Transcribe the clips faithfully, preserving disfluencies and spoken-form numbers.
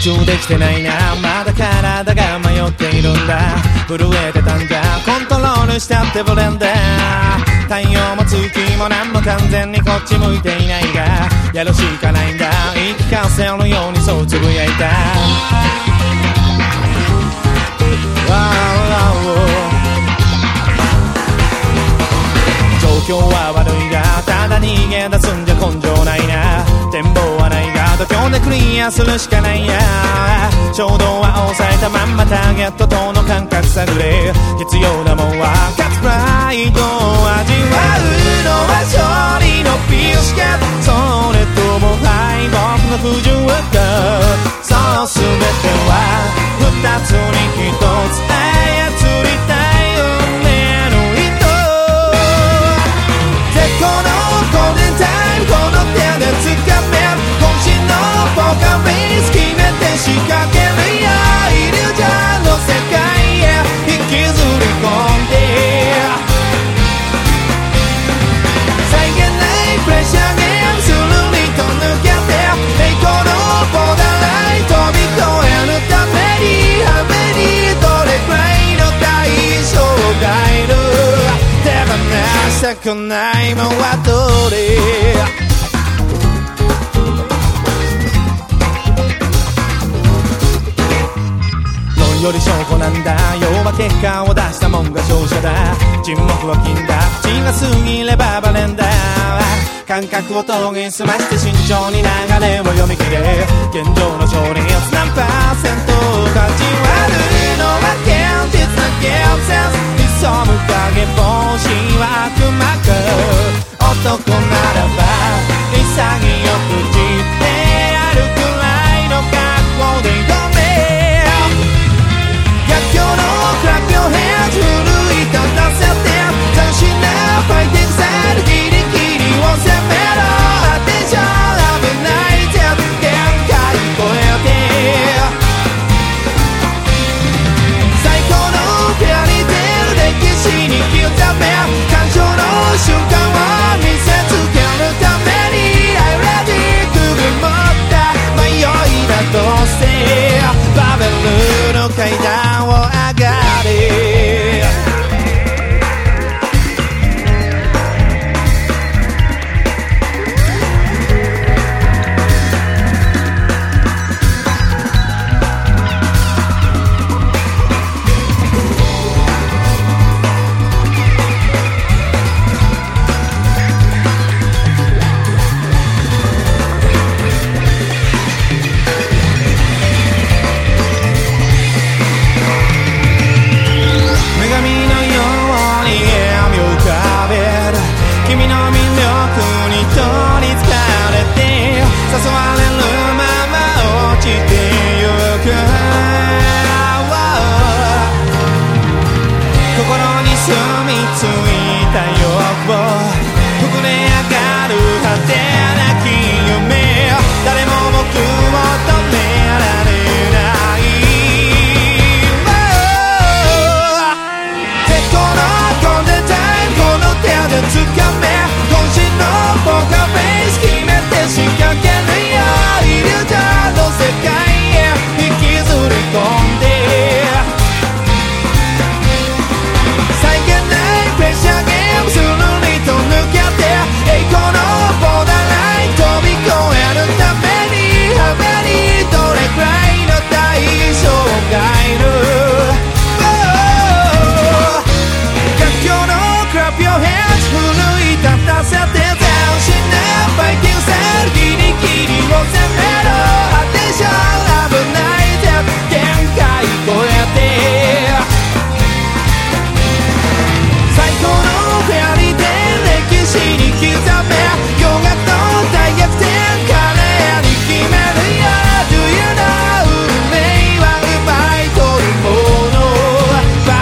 中できてないな、まだ体が迷っているんだ。震えてたんだ、コントロールしちゃってブレンダー。太陽も月も何も完全にこっち向いていないが、やるしかないんだ、言い聞かせるようにそうつぶやいた。状況は悪いがただ逃げ出すんじゃ根性ないな。展望はないが度胸でクリアするしかないや。衝動は抑えたまんまターゲットとの感覚探れ。必要なもんは勝つプライドを味わうのは勝利のビスケット、それとも敗北の不純か。そう全ては二つに一つ操りたい運命の糸。このゴールデンタイムこの手で掴める渾身のポーカーフェイス決めて仕掛けるよ。イリュージョンの世界へ引きずり込んで際限ないプレッシャーゲームスルリと抜けて栄光のボーダーライン飛び越えるためにはめにどれくらいの代償がいる。手放したくないもんはどれ。論より証拠なんだ、要は結果を出したもんが勝者だ。沈黙は金だ、口が過ぎればバレんだ。感覚を研ぎ澄まして慎重に流れを読み切れ。現状の勝率何パーセント勝ち割るのは現実な現実。潜む影帽子は悪魔か。男ならば潔く散ってやるくらいの覚悟で挑め。逆境のクラッピオヘッド奮い立たせて斬新なファイティングサイドギリギリを攻めろ。アテンション危ないぜ限界超えて最高のフェアリーテール歴史に刻め感傷の瞬間を見せつけるために I'm ready to be 持った迷いだとしてバベルの階段を上がれ。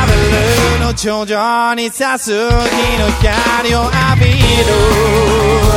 頂上に差す日の光を浴びる。